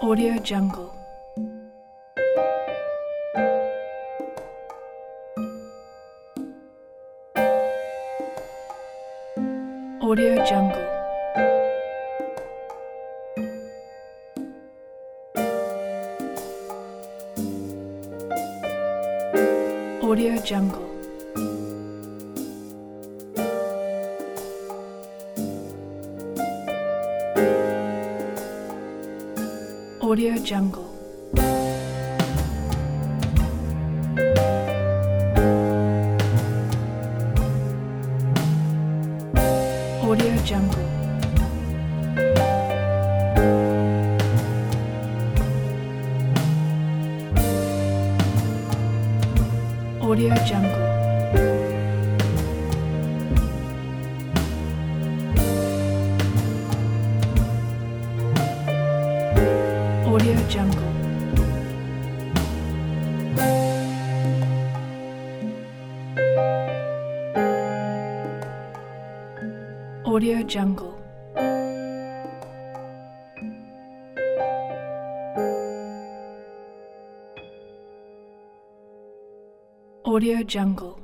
Audio Jungle. Audio Jungle. Audio Jungle. Audio Jungle. Audio Jungle. Audio Jungle. Audio Jungle. Audio Jungle. Audio Jungle.